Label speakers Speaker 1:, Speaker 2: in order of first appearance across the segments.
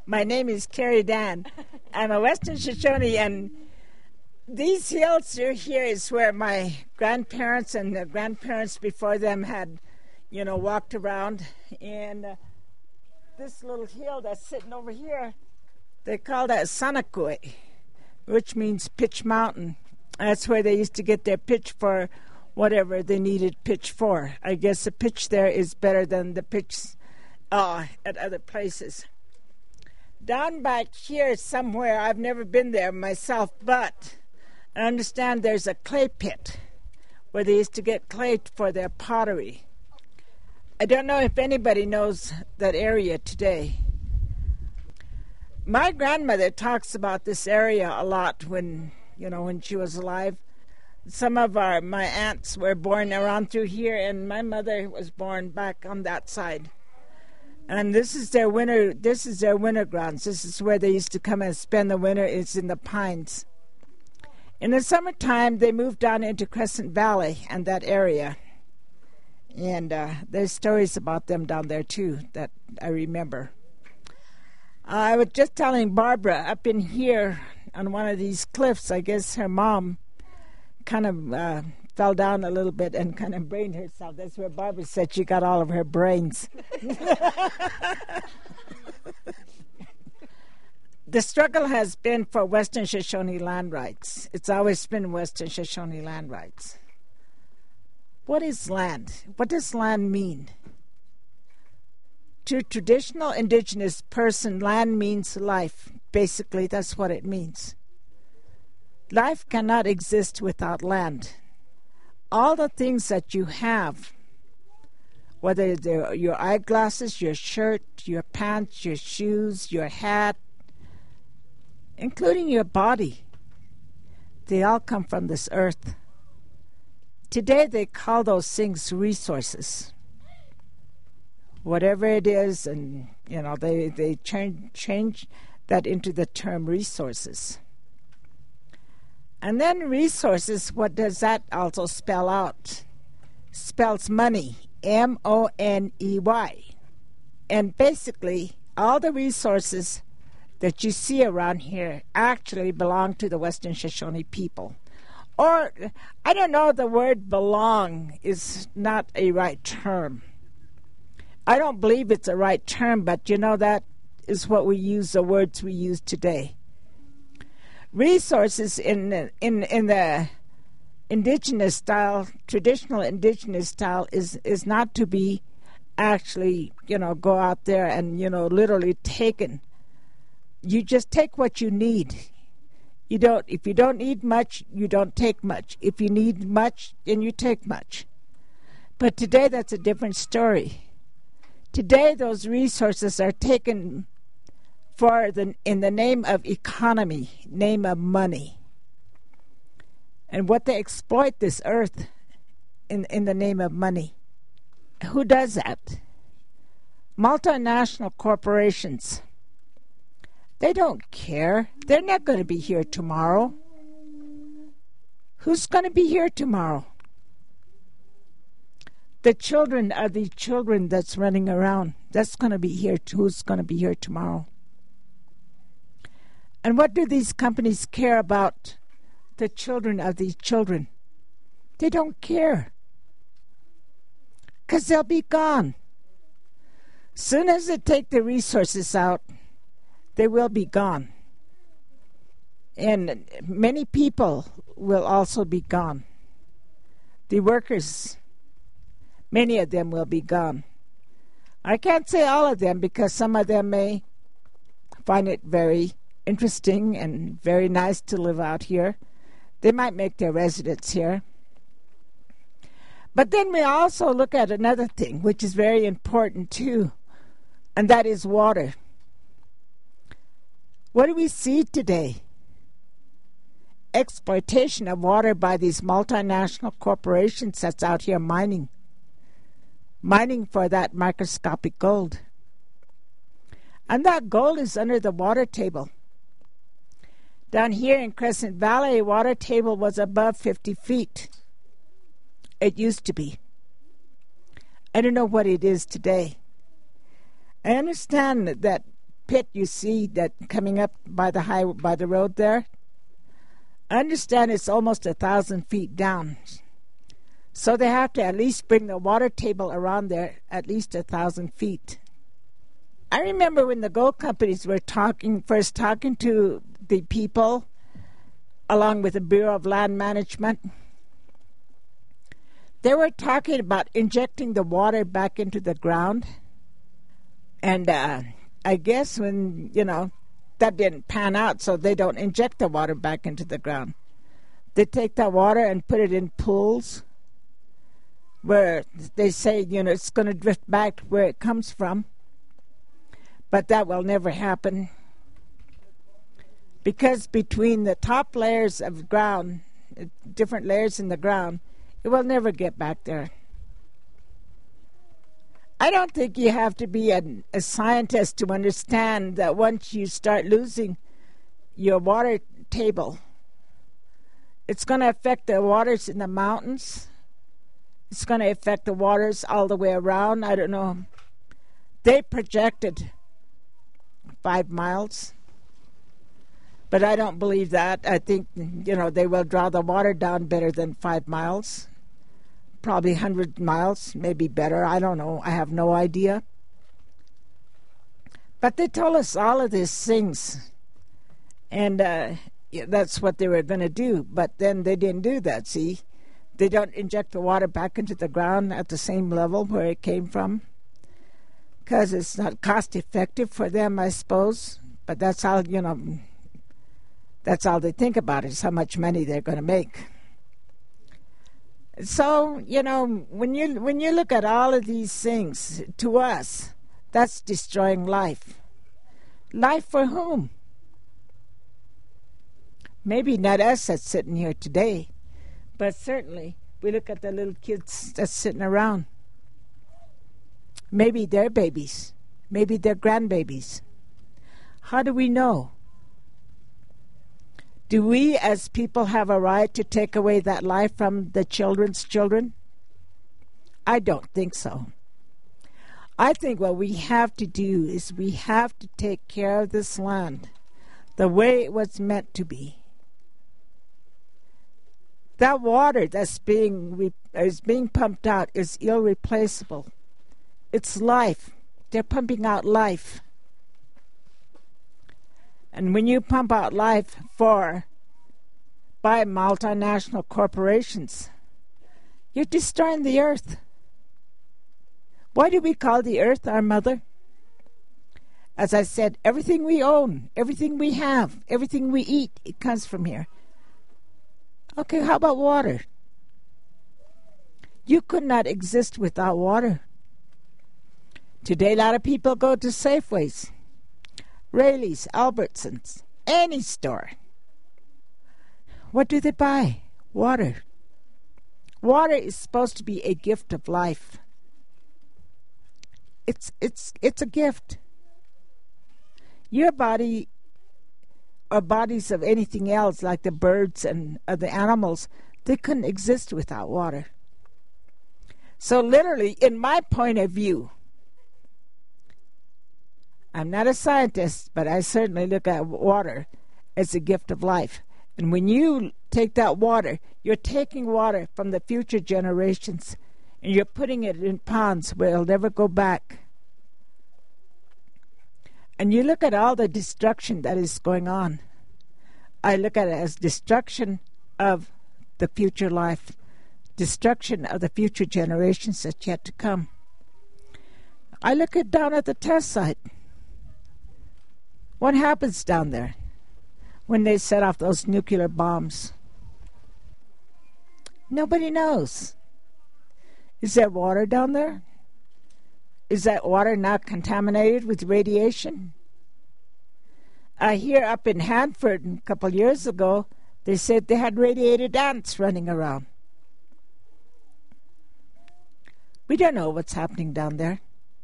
Speaker 1: My name is Carrie Dan. I'm a Western Shoshone, and these hills through here is where my grandparents and the grandparents before them had, walked around. And this little hill that's sitting over here, they call that Sanakui, which means pitch mountain. That's where they used to get their pitch for whatever they needed pitch for. I guess the pitch there is better than the pitch at other places. Down back here somewhere, I've never been there myself, but I understand there's a clay pit where they used to get clay for their pottery. I don't know if anybody knows that area today. My grandmother talks about this area a lot when she was alive. Some of my aunts were born around through here, and my mother was born back on that side. And this is their winter grounds. This is where they used to come and spend the winter. It's in the pines. In the summertime, they moved down into Crescent Valley and that area. And there's stories about them down there, too, that I remember. I was just telling Barbara up in here on one of these cliffs, I guess her mom kind of fell down a little bit and kind of brained herself. That's where Barbara said she got all of her brains. The struggle has been for Western Shoshone land rights. It's always been Western Shoshone land rights. What is land? What does land mean? To a traditional indigenous person, land means life. Basically, that's what it means. Life cannot exist without land. All the things that you have, whether they're your eyeglasses, your shirt, your pants, your shoes, your hat, including your body, they all come from this earth. Today they call those things resources. Whatever it is, and they change that into the term resources. And then resources, what does that also spell out? Spells money, M-O-N-E-Y. And basically, all the resources that you see around here actually belong to the Western Shoshone people. Or, I don't know, the word belong is not a right term. I don't believe it's a right term, but that is what we use, the words we use today. Resources in the indigenous style, traditional indigenous style, is not to be actually, go out there and, literally taken. You just take what you need. If you don't need much, you don't take much. If you need much, then you take much. But today that's a different story. Today those resources are taken in the name of economy, name of money. And what they exploit this earth in the name of money. Who does that? Multinational corporations. They don't care. They're not going to be here tomorrow. Who's going to be here tomorrow? The children are the children that's running around. That's going to be here. Who's going to be here tomorrow? And what do these companies care about the children of these children? They don't care. Because they'll be gone. Soon as they take the resources out, they will be gone. And many people will also be gone. The workers, many of them will be gone. I can't say all of them because some of them may find it very interesting and very nice to live out here. They might make their residence here. But then we also look at another thing, which is very important too, and that is water. What do we see today? Exploitation of water by these multinational corporations that's out here mining for that microscopic gold. And that gold is under the water table. Down here in Crescent Valley, water table was above 50 feet. It used to be. I don't know what it is today. I understand that pit you see that coming up by the road there, I understand it's almost 1,000 feet down. So they have to at least bring the water table around there at least 1,000 feet. I remember when the gold companies were first talking to the people, along with the Bureau of Land Management, they were talking about injecting the water back into the ground. And I guess when, that didn't pan out, so they don't inject the water back into the ground. They take that water and put it in pools where they say, it's going to drift back where it comes from. But that will never happen, because between the top layers of ground, different layers in the ground, it will never get back there. I don't think you have to be a scientist to understand that once you start losing your water table, it's going to affect the waters in the mountains. It's going to affect the waters all the way around. I don't know. They projected 5 miles. But I don't believe that. I think, they will draw the water down better than 5 miles. Probably 100 miles, maybe better. I don't know. I have no idea. But they told us all of these things. And that's what they were going to do. But then they didn't do that, see? They don't inject the water back into the ground at the same level where it came from, because it's not cost effective for them, I suppose. But that's all, that's all they think about is how much money they're going to make. So, when you look at all of these things, to us, that's destroying life. Life for whom? Maybe not us that's sitting here today, but certainly we look at the little kids that's sitting around. Maybe they're babies. Maybe they're grandbabies. How do we know? Do we as people have a right to take away that life from the children's children? I don't think so. I think what we have to do is we have to take care of this land the way it was meant to be. That water that's being pumped out is irreplaceable. It's life. They're pumping out life. And when you pump out life by multinational corporations, you're destroying the earth. Why do we call the earth our mother? As I said, everything we own, everything we have, everything we eat, it comes from here. Okay, how about water? You could not exist without water. Today, a lot of people go to Safeways, Raley's, Albertsons, any store. What do they buy? Water. Water is supposed to be a gift of life. It's a gift. Your body, or bodies of anything else, like the birds and the animals, they couldn't exist without water. So literally, in my point of view, I'm not a scientist, but I certainly look at water as a gift of life. And when you take that water, you're taking water from the future generations, and you're putting it in ponds where it'll never go back. And you look at all the destruction that is going on. I look at it as destruction of the future life, destruction of the future generations that's yet to come. I look at down at the test site. What happens down there when they set off those nuclear bombs? Nobody knows. Is there water down there? Is that water not contaminated with radiation? Here up in Hanford a couple years ago, they said they had radiated ants running around. We don't know what's happening down there.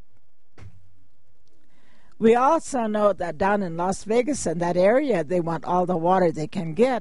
Speaker 1: We also know that down in Las Vegas and that area, they want all the water they can get.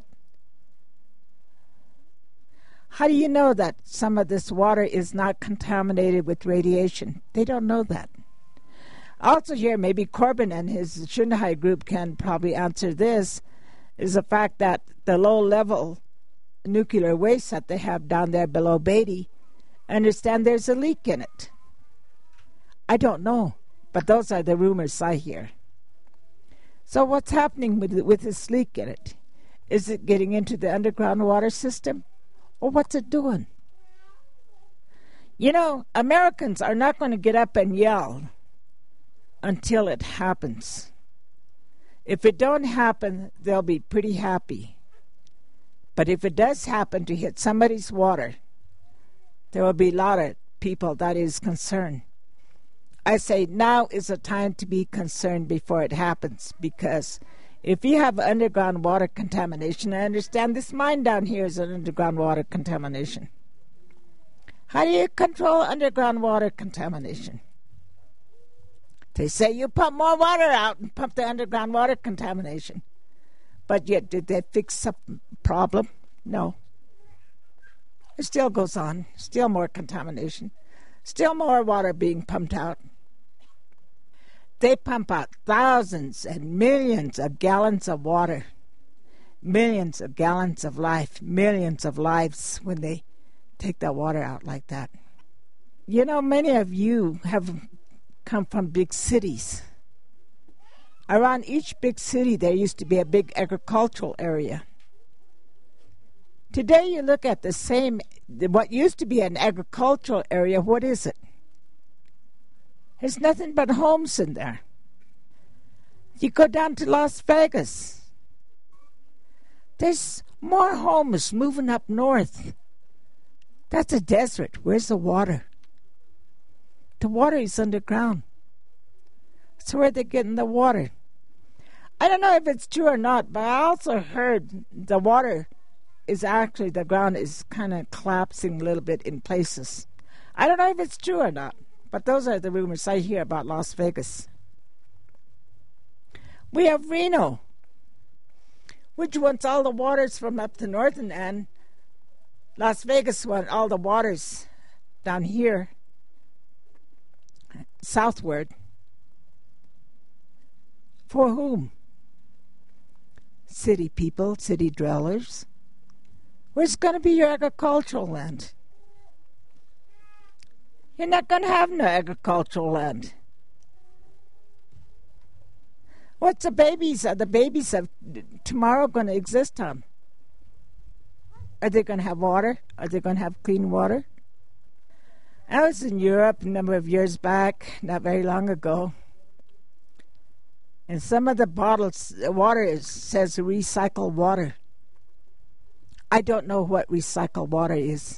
Speaker 1: How do you know that some of this water is not contaminated with radiation? They don't know that. Also here, maybe Corbin and his Shunhai group can probably answer this, is the fact that the low-level nuclear waste that they have down there below Beatty, I understand there's a leak in it. I don't know, but those are the rumors I hear. So what's happening with this leak in it? Is it getting into the underground water system? Or what's it doing? You know, Americans are not going to get up and yell until it happens. If it don't happen, they'll be pretty happy. But if it does happen to hit somebody's water, there will be a lot of people that is concerned. I say now is the time to be concerned before it happens, because if you have underground water contamination, I understand this mine down here is an underground water contamination. How do you control underground water contamination? They say you pump more water out and pump the underground water contamination. But yet, did they fix the problem? No. It still goes on. Still more contamination. Still more water being pumped out. They pump out thousands and millions of gallons of water. Millions of gallons of life. Millions of lives when they take that water out like that. You know, many of you have come from big cities. Around each big city, there used to be a big agricultural area. Today, you look at what used to be an agricultural area, what is it? There's nothing but homes in there. You go down to Las Vegas. There's more homes moving up north. That's a desert. Where's the water? The water is underground. That's where they're getting the water. I don't know if it's true or not, but I also heard the water is actually, the ground is kind of collapsing a little bit in places. I don't know if it's true or not, but those are the rumors I hear about Las Vegas. We have Reno, which wants all the waters from up the northern end. Las Vegas wants all the waters down here, southward. For whom? City people, city dwellers. Where's going to be your agricultural land? You're not going to have no agricultural land. What's the babies of tomorrow going to exist on? Are they going to have water? Are they going to have clean water? I was in Europe a number of years back, not very long ago, and some of the bottles, water says recycled water. I don't know what recycled water is.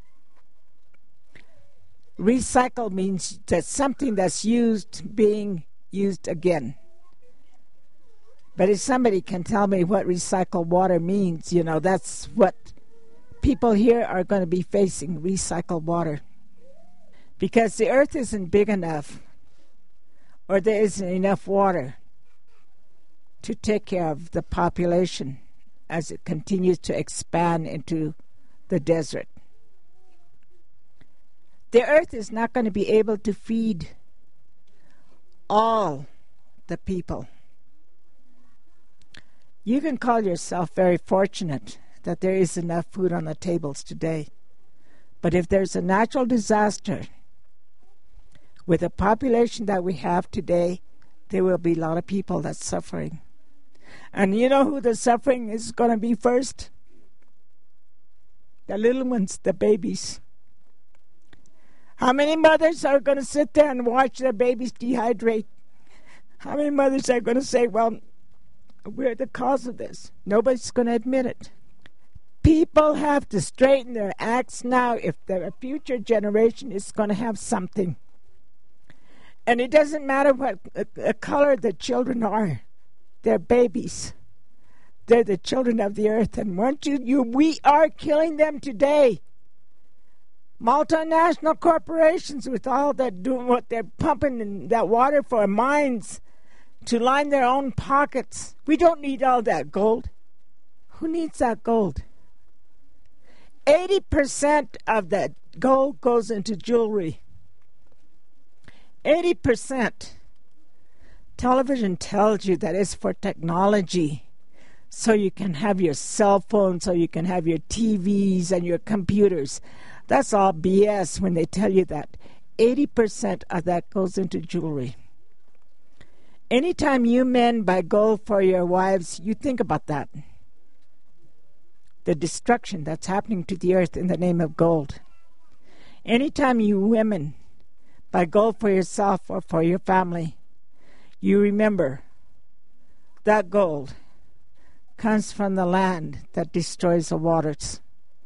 Speaker 1: Recycle means that something that's being used again. But if somebody can tell me what recycled water means, you know, that's what people here are going to be facing, recycled water. Because the earth isn't big enough, or there isn't enough water to take care of the population as it continues to expand into the desert. The earth is not going to be able to feed all the people. You can call yourself very fortunate that there is enough food on the tables today. But if there's a natural disaster, with the population that we have today, there will be a lot of people that's suffering. And you know who the suffering is going to be first? The little ones, the babies. How many mothers are going to sit there and watch their babies dehydrate? How many mothers are going to say, well, we're the cause of this? Nobody's going to admit it. People have to straighten their acts now if the future generation is going to have something. And it doesn't matter what color the children are. They're babies. They're the children of the earth. And we are killing them today. Multinational corporations with all that doing what they're pumping in that water for mines to line their own pockets. We don't need all that gold. Who needs that gold? 80% of that gold goes into jewelry. 80%. Television tells you that it's for technology, so you can have your cell phone, so you can have your TVs and your computers. That's all BS when they tell you that. 80% of that goes into jewelry. Anytime you men buy gold for your wives, you think about that. The destruction that's happening to the earth in the name of gold. Anytime you women buy gold for yourself or for your family, you remember that gold comes from the land that destroys the waters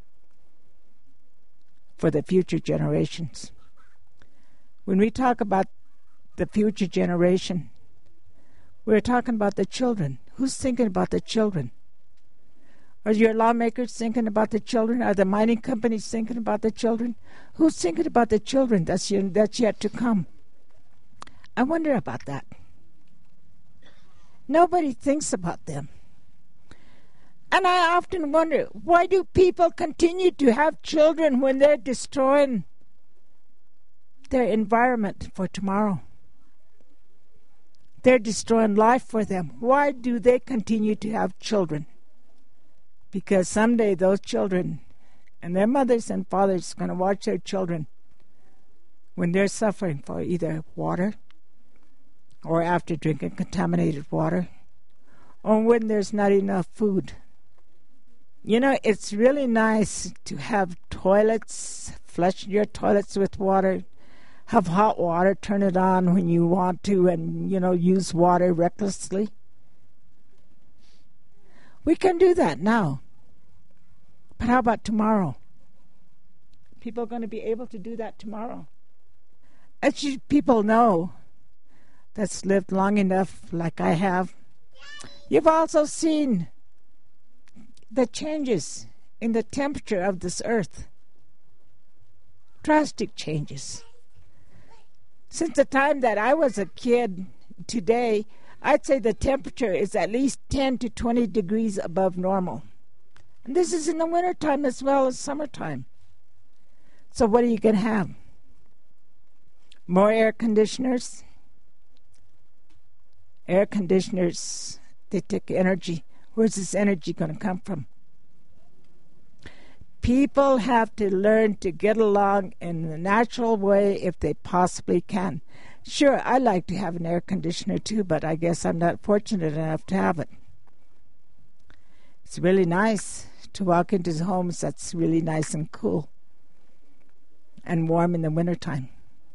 Speaker 1: for the future generations. When we talk about the future generation, we're talking about the children. Who's thinking about the children? Are your lawmakers thinking about the children? Are the mining companies thinking about the children? Who's thinking about the children that's yet to come? I wonder about that. Nobody thinks about them. And I often wonder, why do people continue to have children when they're destroying their environment for tomorrow? They're destroying life for them. Why do they continue to have children? Because someday those children and their mothers and fathers are going to watch their children when they're suffering for either water or after drinking contaminated water or when there's not enough food. You know, it's really nice to have toilets, flush your toilets with water, have hot water, turn it on when you want to, and, use water recklessly. We can do that now. But how about tomorrow? People are going to be able to do that tomorrow. As you people know, that's lived long enough like I have, you've also seen the changes in the temperature of this earth. Drastic changes. Since the time that I was a kid today, I'd say the temperature is at least 10 to 20 degrees above normal. And this is in the wintertime as well as summertime. So what are you going to have? More air conditioners? Air conditioners, they take energy. Where's this energy going to come from? People have to learn to get along in a natural way if they possibly can. Sure, I like to have an air conditioner too, but I guess I'm not fortunate enough to have it. It's really nice to walk into homes that's really nice and cool and warm in the wintertime.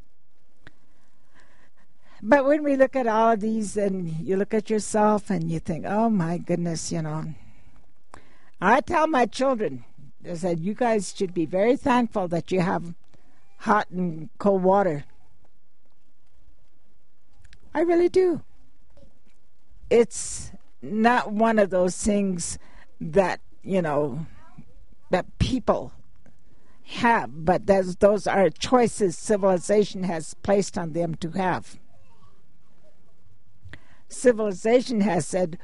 Speaker 1: But when we look at all of these and you look at yourself and you think, oh my goodness, I tell my children, I said, you guys should be very thankful that you have hot and cold water. I really do. It's not one of those things that, that people have, but those are choices civilization has placed on them to have. Civilization has said,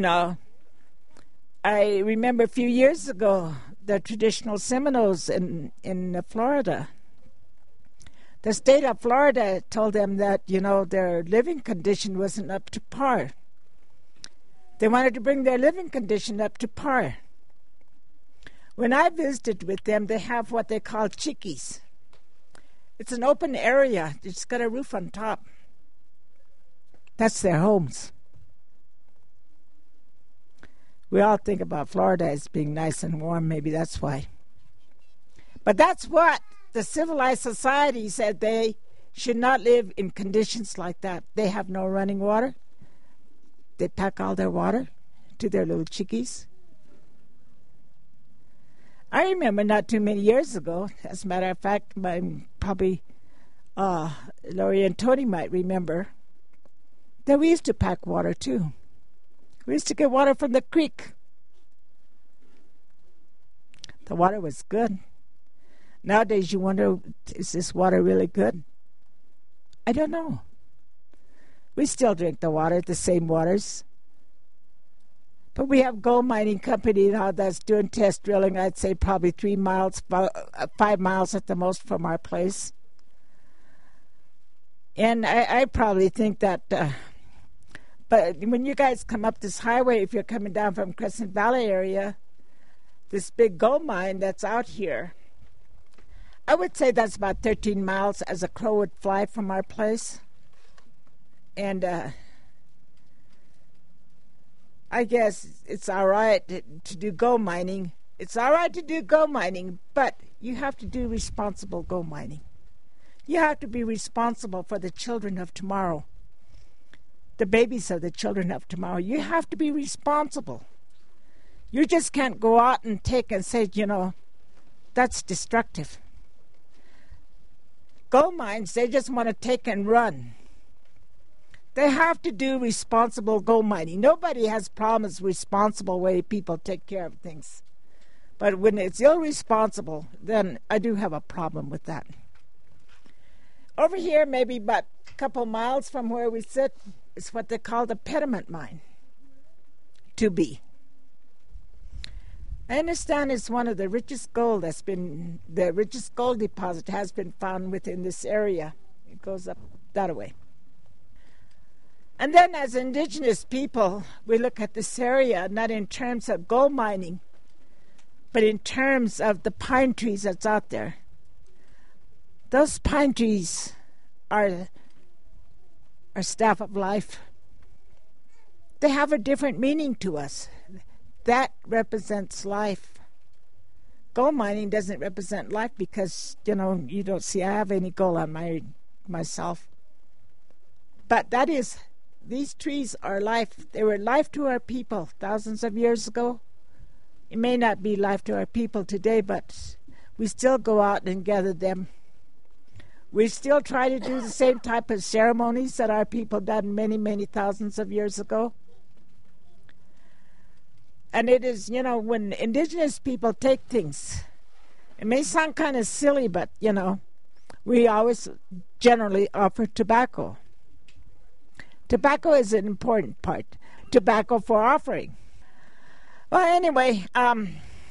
Speaker 1: I remember a few years ago, the traditional Seminoles in Florida. The state of Florida told them that, their living condition wasn't up to par. They wanted to bring their living condition up to par. When I visited with them, they have what they call chickees. It's an open area. It's got a roof on top. That's their homes. We all think about Florida as being nice and warm. Maybe that's why. But that's what the civilized society said. They should not live in conditions like that. They have no running water. They pack all their water to their little chickees. I remember not too many years ago, as a matter of fact, probably Laurie and Tony might remember, that we used to pack water too. We used to get water from the creek. The water was good. Nowadays you wonder, is this water really good? I don't know. We still drink the water, the same waters. But we have gold mining company now that's doing test drilling, I'd say probably 3 miles, 5 miles at the most from our place. And I probably think that But when you guys come up this highway, if you're coming down from Crescent Valley area, this big gold mine that's out here, I would say that's about 13 miles as a crow would fly from our place. And I guess it's all right to do gold mining. It's all right to do gold mining, but you have to do responsible gold mining. You have to be responsible for the children of tomorrow, the babies of the children of tomorrow. You have to be responsible. You just can't go out and take and say, that's destructive. Gold mines, they just want to take and run. They have to do responsible gold mining. Nobody has problems with responsible way people take care of things. But when it's irresponsible, then I do have a problem with that. Over here, maybe about a couple miles from where we sit, is what they call the pediment mine, 2B. I understand it's one of the richest gold the richest gold deposit has been found within this area. It goes up that way. And then as indigenous people, we look at this area not in terms of gold mining, but in terms of the pine trees that's out there. Those pine trees are staff of life. They have a different meaning to us. That represents life. Gold mining doesn't represent life because, you don't see I have any gold on myself. But these trees are life. They were life to our people thousands of years ago. It may not be life to our people today, but we still go out and gather them. We still try to do the same type of ceremonies that our people done many, many thousands of years ago. And it is, when indigenous people take things, it may sound kind of silly, but, we always generally offer tobacco. Tobacco is an important part. Tobacco for offering. Well, anyway, I'm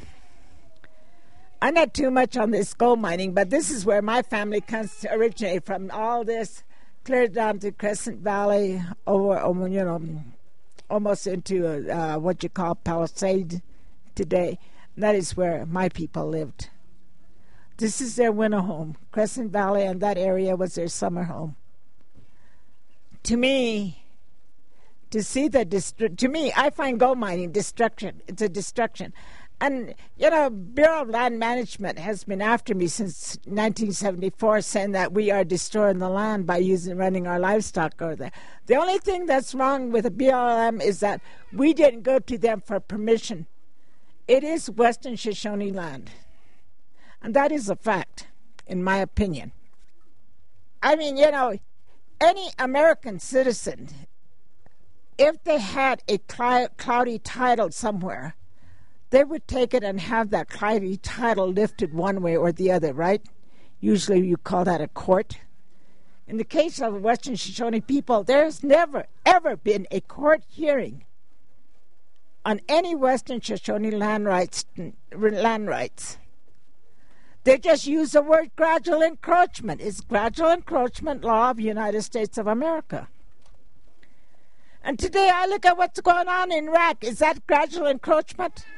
Speaker 1: not too much on this gold mining, but this is where my family originated from. All this clear down to Crescent Valley, over almost into what you call Palisade today. That is where my people lived. This is their winter home. Crescent Valley and that area was their summer home. To me, I find gold mining destruction. It's a destruction. And, Bureau of Land Management has been after me since 1974, saying that we are destroying the land by running our livestock over there. The only thing that's wrong with the BLM is that we didn't go to them for permission. It is Western Shoshone land. And that is a fact, in my opinion. I mean, any American citizen, if they had a cloudy title somewhere, they would take it and have that cloudy title lifted one way or the other, right? Usually you call that a court. In the case of Western Shoshone people, there's never, ever been a court hearing on any Western Shoshone land rights. They just use the word gradual encroachment. It's gradual encroachment law of the United States of America. And today I look at what's going on in Iraq. Is that gradual encroachment?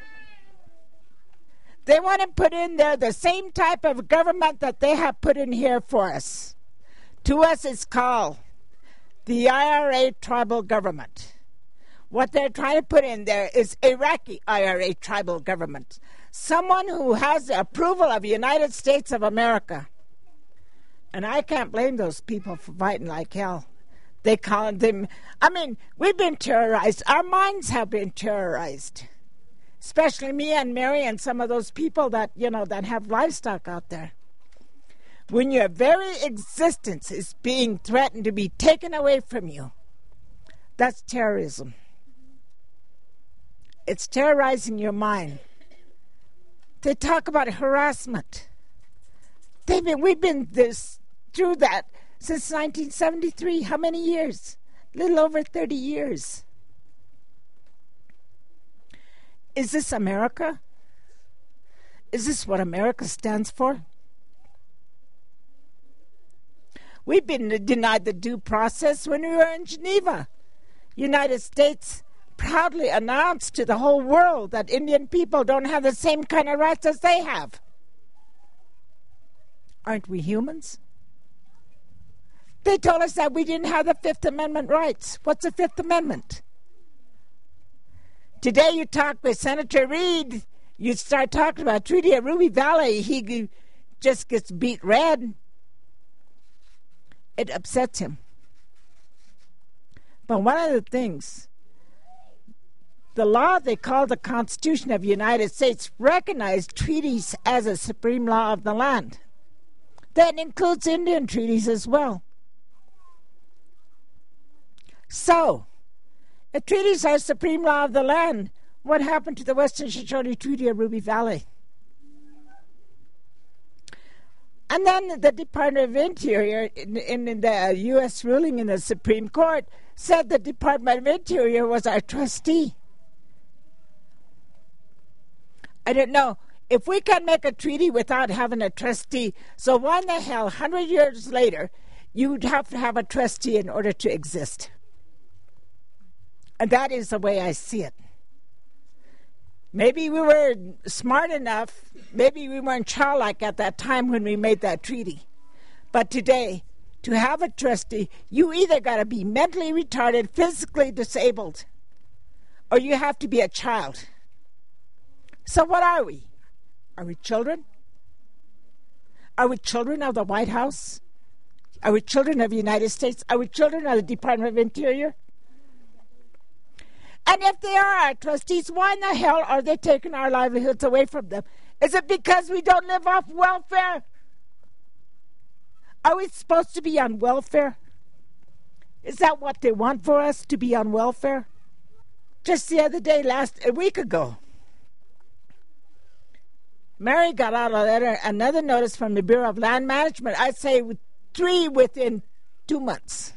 Speaker 1: They want to put in there the same type of government that they have put in here for us. To us, it's called the IRA tribal government. What they're trying to put in there is Iraqi IRA tribal government. Someone who has the approval of the United States of America. And I can't blame those people for fighting like hell. They call them, we've been terrorized. Our minds have been terrorized. Especially me and Mary and some of those people that, that have livestock out there. When your very existence is being threatened to be taken away from you, that's terrorism. It's terrorizing your mind. They talk about harassment. We've been through that since 1973. How many years? A little over 30 years. Is this America? Is this what America stands for? We've been denied the due process when we were in Geneva. United States proudly announced to the whole world that Indian people don't have the same kind of rights as they have. Aren't we humans? They told us that we didn't have the Fifth Amendment rights. What's the Fifth Amendment? Today you talk with Senator Reid, you start talking about Treaty of Ruby Valley, he just gets beat red. It upsets him. But one of the things, the law they call the Constitution of the United States recognized treaties as a supreme law of the land. That includes Indian treaties as well. So, if treaties are supreme law of the land, what happened to the Western Shoshone Treaty of Ruby Valley? And then the Department of Interior, in the U.S. ruling in the Supreme Court, said the Department of Interior was our trustee. I don't know. If we can make a treaty without having a trustee, so why in the hell, 100 years later, you'd have to have a trustee in order to exist? And that is the way I see it. Maybe we were smart enough, maybe we weren't childlike at that time when we made that treaty. But today, to have a trustee, you either got to be mentally retarded, physically disabled, or you have to be a child. So what are we? Are we children? Are we children of the White House? Are we children of the United States? Are we children of the Department of Interior? And if they are our trustees, why in the hell are they taking our livelihoods away from them? Is it because we don't live off welfare? Are we supposed to be on welfare? Is that what they want for us, to be on welfare? Just the other day, a week ago, Mary got out a letter, another notice from the Bureau of Land Management. I'd say 3 within 2 months.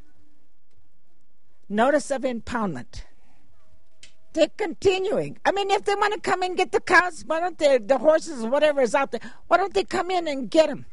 Speaker 1: Notice of impoundment. They're continuing. I mean, if they want to come and get the cows, why don't they, the horses, whatever is out there, why don't they come in and get them?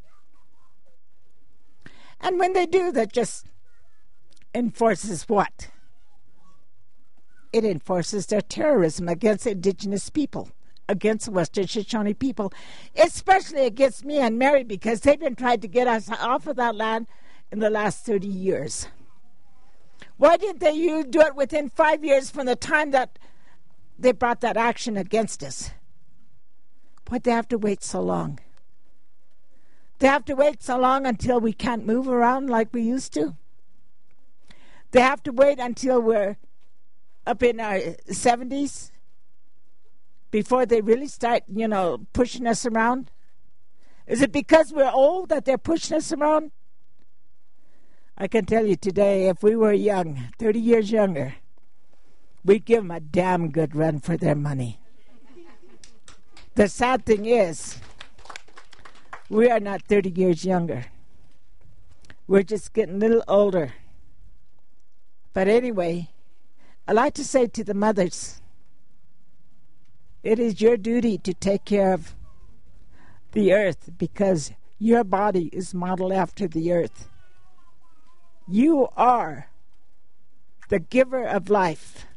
Speaker 1: And when they do, that just enforces what? It enforces their terrorism against indigenous people, against Western Shoshone people, especially against me and Mary, because they've been trying to get us off of that land in the last 30 years. Why didn't they do it within 5 years from the time that they brought that action against us? Why'd they have to wait so long? They have to wait so long until we can't move around like we used to? They have to wait until we're up in our 70s before they really start, pushing us around? Is it because we're old that they're pushing us around? I can tell you today, if we were young, 30 years younger, we'd give them a damn good run for their money. The sad thing is, we are not 30 years younger. We're just getting a little older. But anyway, I like to say to the mothers, it is your duty to take care of the earth because your body is modeled after the earth. You are the giver of life.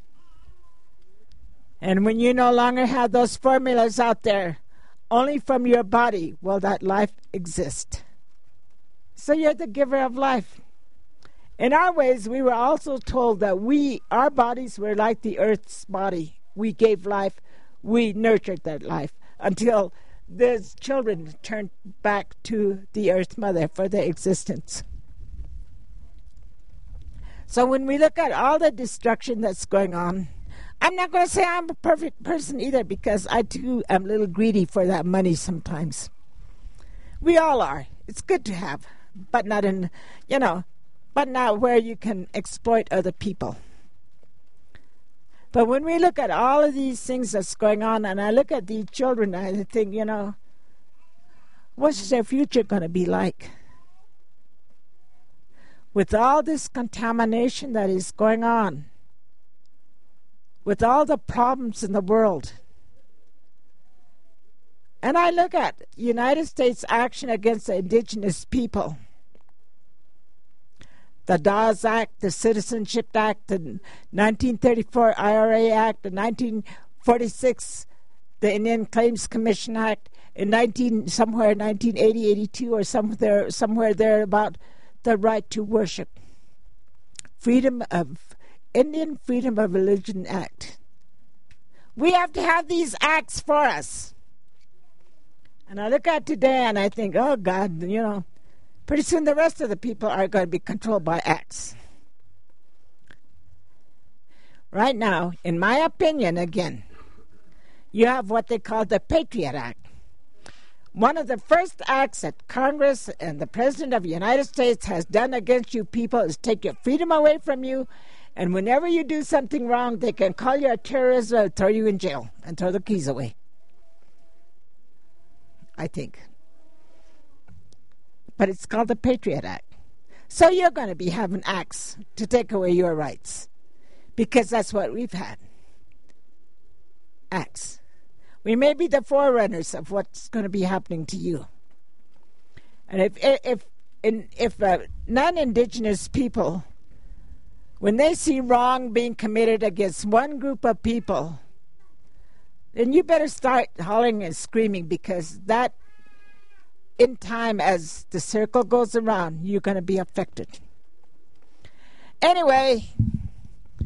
Speaker 1: And when you no longer have those formulas out there, only from your body will that life exist. So you're the giver of life. In our ways, we were also told that our bodies were like the earth's body. We gave life, we nurtured that life until the children turned back to the earth mother for their existence. So when we look at all the destruction that's going on, I'm not going to say I'm a perfect person either, because I too am a little greedy for that money sometimes. We all are. It's good to have, but not but not where you can exploit other people. But when we look at all of these things that's going on, and I look at these children, I think, what's their future going to be like? With all this contamination that is going on, with all the problems in the world, and I look at United States action against the indigenous people, the Dawes Act, the Citizenship Act, the 1934 IRA Act, the 1946 the Indian Claims Commission Act, in 1980, 82, or somewhere there about the right to worship. Indian Freedom of Religion Act. We have to have these acts for us. And I look at today and I think, oh God, pretty soon the rest of the people are going to be controlled by acts. Right now, in my opinion, again, you have what they call the Patriot Act. One of the first acts that Congress and the President of the United States has done against you people is take your freedom away from you, and whenever you do something wrong, they can call you a terrorist or throw you in jail and throw the keys away. I think. But it's called the Patriot Act. So you're going to be having acts to take away your rights, because that's what we've had. Acts. We may be the forerunners of what's going to be happening to you. And if non-Indigenous people, when they see wrong being committed against one group of people, then you better start hollering and screaming, because that, in time, as the circle goes around, you're going to be affected. Anyway,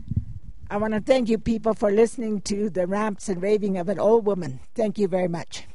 Speaker 1: I want to thank you people for listening to the rants and raving of an old woman. Thank you very much.